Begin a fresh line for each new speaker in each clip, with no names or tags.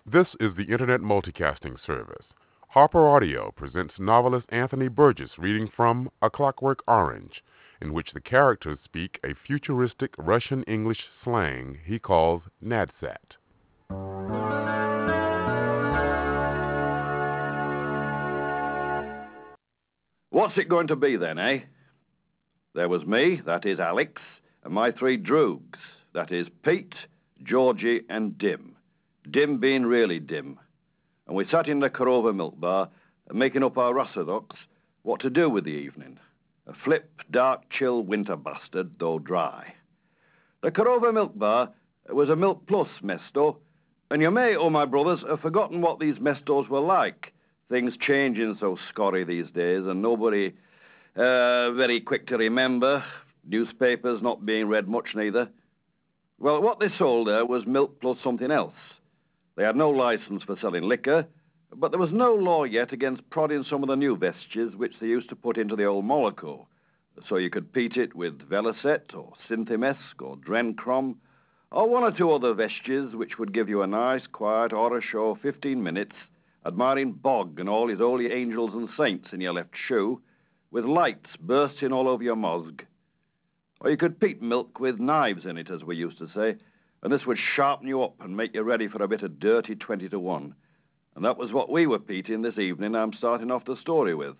This is the Internet Multicasting Service. Harper Audio presents novelist Anthony Burgess reading from A Clockwork Orange, in which the characters speak a futuristic Russian English slang he calls Nadsat.
What's it going to be then, eh? There was me, that is Alex, and my three droogs, that is Pete, Georgie, and Dim. Dim being really dim. And we sat in the Korova milk bar, making up our orthodox what to do with the evening. A flip, dark, chill winter bastard, though dry. The Korova milk bar was a Milk Plus mess store, and you may, my brothers, have forgotten what these mess stores were like. Things changing so scorry these days, and nobody very quick to remember. Newspapers not being read much neither. Well, what they sold there was milk plus something else. They had no license for selling liquor, but there was no law yet against prodding some of the new vestiges which they used to put into the old Moloko. So you could peat it with Velocet or Synthimesk or Drencrom, or one or two other vestiges which would give you a nice, quiet horror show of 15 minutes, admiring Bog and all his holy angels and saints in your left shoe, with lights bursting all over your mozg. Or you could peat milk with knives in it, as we used to say, and this would sharpen you up and make you ready for a bit of dirty 20 to 1. And that was what we were peating this evening I'm starting off the story with.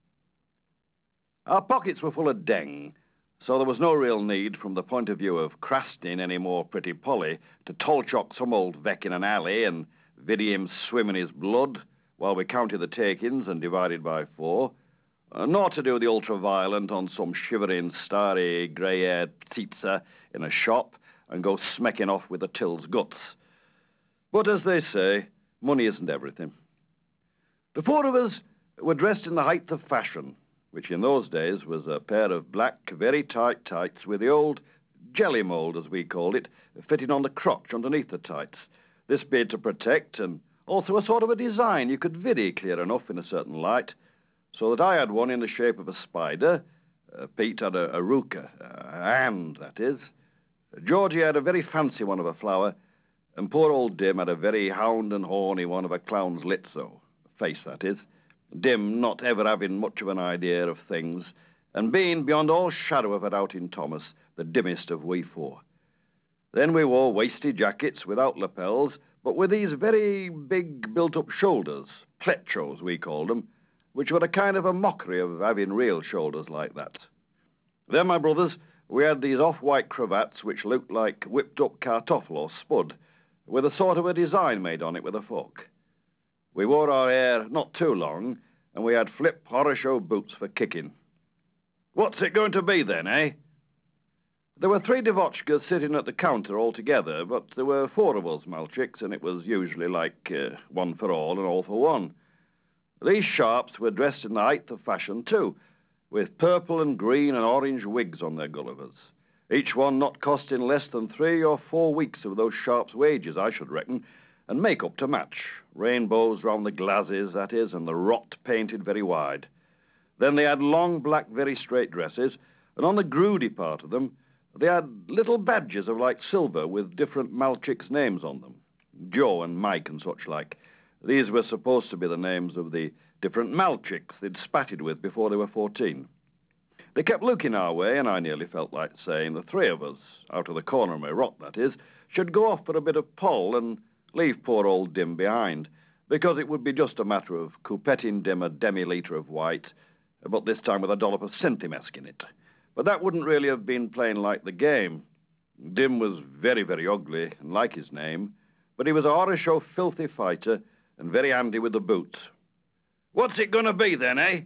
Our pockets were full of deng, so there was no real need, from the point of view of crasting any more pretty Polly, to tolchock some old veck in an alley and vidi him swim in his blood while we counted the takings and divided by 4, nor to do the ultra-violent on some shivering, starry, grey-haired pizza in a shop and go smecking off with the till's guts. But as they say, money isn't everything. The 4 of us were dressed in the height of fashion, which in those days was a pair of black, very tight tights with the old jelly mould, as we called it, fitting on the crotch underneath the tights. This being to protect, and also a sort of a design you could vidi clear enough in a certain light, so that I had one in the shape of a spider, Pete had a ruka, a hand, that is. Georgie had a very fancy one of a flower, and poor old Dim had a very hound and horny one of a clown's litzo, face, that is. Dim not ever having much of an idea of things, and being, beyond all shadow of a doubt in Thomas, the dimmest of we 4. Then we wore waisty jackets without lapels, but with these very big built-up shoulders, pletchos we called them, which were a kind of a mockery of having real shoulders like that. Then, my brothers, we had these off-white cravats which looked like whipped-up kartoffel or spud, with a sort of a design made on it with a fork. We wore our hair not too long, and we had flip horror show boots for kicking. What's it going to be then, eh? There were 3 devotchkas sitting at the counter altogether, but there were 4 of us Malchiks, and it was usually like 1 for all and all for 1. These sharps were dressed in the height of fashion, too, with purple and green and orange wigs on their Gullivers, each one not costing less than 3 or 4 weeks of those sharps' wages, I should reckon, and make-up to match, rainbows round the glasses, that is, and the rot painted very wide. Then they had long, black, very straight dresses, and on the groody part of them, they had little badges of like silver with different Malchiks' names on them, Joe and Mike and such like. These were supposed to be the names of the different Malchiks they'd spatted with before they were 14. They kept looking our way, and I nearly felt like saying the 3 of us, out of the corner of my rot, that is, should go off for a bit of poll and leave poor old Dim behind, because it would be just a matter of coupetting Dim a demi-litre of white, but this time with a dollop of Synthimesk in it. But that wouldn't really have been playing like the game. Dim was very, very ugly, and like his name, but he was a horror show filthy fighter and very handy with the boots. What's it going to be then, eh?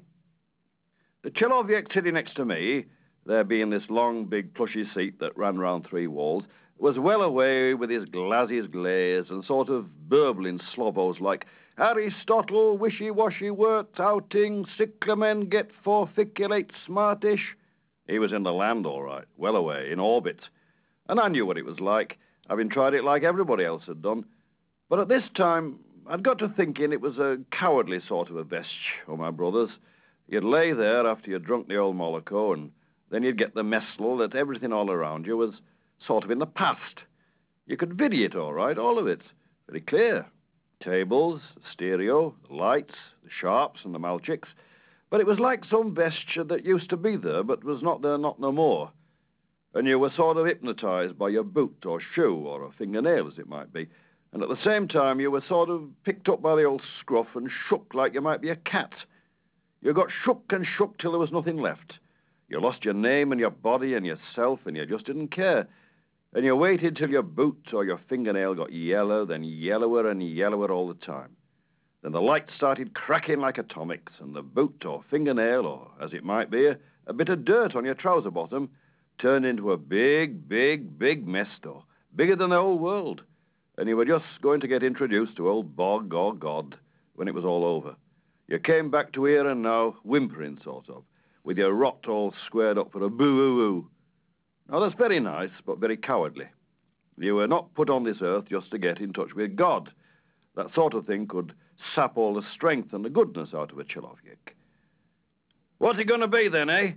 The Cheloviek sitting next to me, there being this long, big, plushy seat that ran round 3 walls, was well away with his glasses glaze and sort of burbling slovos like Aristotle, wishy-washy works, outing, cyclamen, get forficulate, smartish. He was in the land, all right, well away, in orbit. And I knew what it was like, having tried it like everybody else had done. But at this time, I'd got to thinking it was a cowardly sort of a vest, my brothers. You'd lay there after you'd drunk the old Moloko, and then you'd get the messel that everything all around you was sort of in the past. You could vidi it all right, all of it, very clear. Tables, stereo, lights, the Sharps and the Malchiks. But it was like some vesture that used to be there, but was not there not no more. And you were sort of hypnotized by your boot or shoe or a fingernail, as it might be. And at the same time, you were sort of picked up by the old scruff and shook like you might be a cat. You got shook and shook till there was nothing left. You lost your name and your body and yourself, and you just didn't care. And you waited till your boot or your fingernail got yellow, then yellower and yellower all the time. Then the light started cracking like atomics, and the boot or fingernail, or as it might be, a bit of dirt on your trouser bottom, turned into a big, big, big mess, though, bigger than the whole world. And you were just going to get introduced to old Bog or God when it was all over. You came back to here and now, whimpering, sort of, with your rot all squared up for a boo-oo-oo. Now, that's very nice, but very cowardly. You were not put on this earth just to get in touch with God. That sort of thing could sap all the strength and the goodness out of a chilovnik. What's it going to be, then, eh?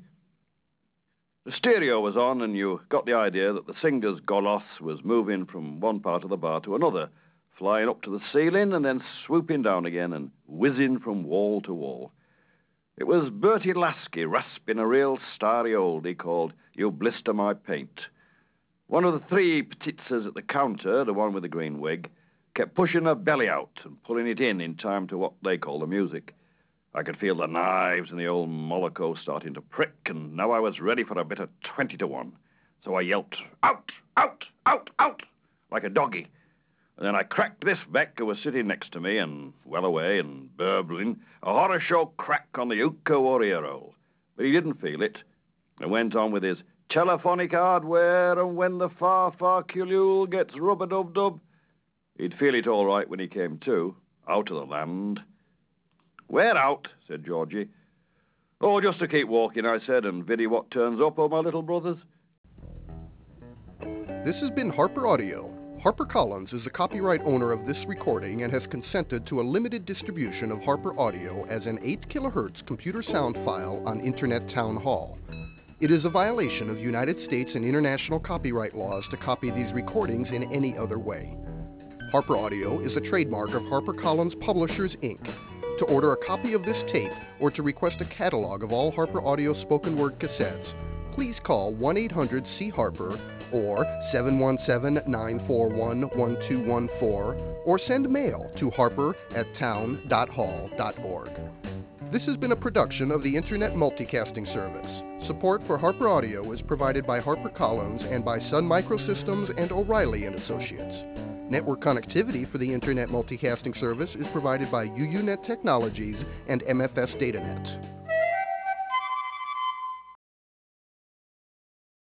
The stereo was on, and you got the idea that the singer's Golos was moving from one part of the bar to another, flying up to the ceiling and then swooping down again and whizzing from wall to wall. It was Bertie Lasky rasping a real starry oldie called You Blister My Paint. One of the three petitzers at the counter, the one with the green wig, kept pushing her belly out and pulling it in time to what they call the music. I could feel the knives and the old mollico starting to prick, and now I was ready for a bit of 20-1. So I yelped, out, out, out, out, like a doggy. And then I cracked this Beck who was sitting next to me and well away and burbling a horror show crack on the Uka Warrior roll. But he didn't feel it and went on with his telephonic hardware, and when the far, far culule gets rub-a-dub-dub, he'd feel it all right when he came to, out of the land. Where out? Said Georgie. Oh, just to keep walking, I said, and viddy what turns up, oh, my little brothers.
This has been Harper Audio. HarperCollins is the copyright owner of this recording and has consented to a limited distribution of Harper Audio as an 8 kHz computer sound file on Internet Town Hall. It is a violation of United States and international copyright laws to copy these recordings in any other way. Harper Audio is a trademark of HarperCollins Publishers, Inc. To order a copy of this tape or to request a catalog of all Harper Audio spoken word cassettes, please call 1-800-C-HARPER or 717-941-1214 or send mail to harper@town.hall.org. This has been a production of the Internet Multicasting Service. Support for Harper Audio is provided by HarperCollins and by Sun Microsystems and O'Reilly & Associates. Network connectivity for the Internet Multicasting Service is provided by UUNet Technologies and MFS DataNet.